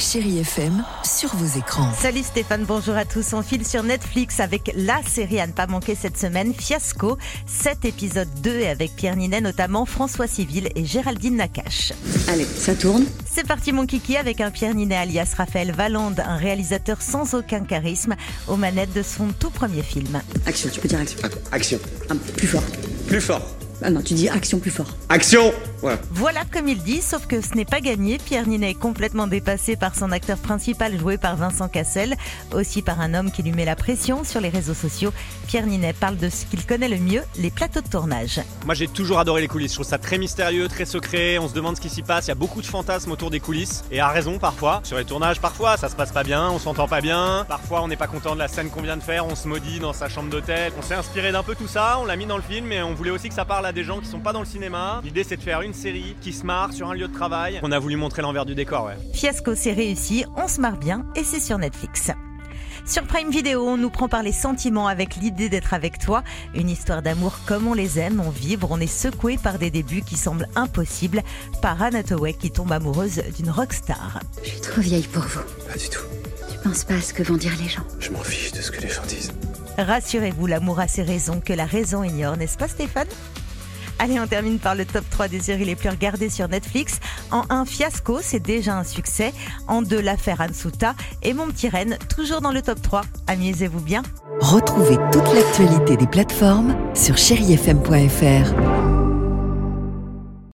Chérie FM, sur vos écrans. Salut Stéphane, bonjour à tous. On file sur Netflix avec la série à ne pas manquer cette semaine, Fiasco. 7 épisodes 2 et avec Pierre Ninet, notamment François Civil et Géraldine Nakache. Allez, ça tourne. C'est parti mon kiki avec un Pierre Ninet alias Raphaël Valande, un réalisateur sans aucun charisme, aux manettes de son tout premier film. Action, tu peux dire action. Action. Plus fort. Plus fort. Ah non, tu dis action plus fort. Action. Ouais. Voilà comme il dit, sauf que ce n'est pas gagné. Pierre Ninet est complètement dépassé par son acteur principal joué par Vincent Cassel, aussi par un homme qui lui met la pression sur les réseaux sociaux. Pierre Ninet parle de ce qu'il connaît le mieux, les plateaux de tournage. Moi j'ai toujours adoré les coulisses, je trouve ça très mystérieux, très secret, on se demande ce qui s'y passe, il y a beaucoup de fantasmes autour des coulisses, et à raison parfois. Sur les tournages, parfois ça se passe pas bien, on s'entend pas bien, parfois on n'est pas content de la scène qu'on vient de faire, on se maudit dans sa chambre d'hôtel. On s'est inspiré d'un peu tout ça, on l'a mis dans le film, mais on voulait aussi que ça parle à des gens qui sont pas dans le cinéma. L'idée c'est de faire une série qui se marre sur un lieu de travail. On a voulu montrer l'envers du décor, ouais. Fiasco, c'est réussi, on se marre bien et c'est sur Netflix. Sur Prime Video, on nous prend par les sentiments avec l'idée d'être avec toi. Une histoire d'amour comme on les aime, on vibre, on est secoué par des débuts qui semblent impossibles. Par Anne Hathaway qui tombe amoureuse d'une rockstar. Je suis trop vieille pour vous. Pas du tout. Tu penses pas à ce que vont dire les gens. Je m'en fiche de ce que les gens disent. Rassurez-vous, l'amour a ses raisons que la raison ignore, n'est-ce pas Stéphane ? Allez, on termine par le top 3 des séries les plus regardées sur Netflix. En 1, Fiasco, c'est déjà un succès. En 2, l'affaire Anne-Souta. Et Mon Petit Renne, toujours dans le top 3. Amusez-vous bien. Retrouvez toute l'actualité des plateformes sur chérifm.fr.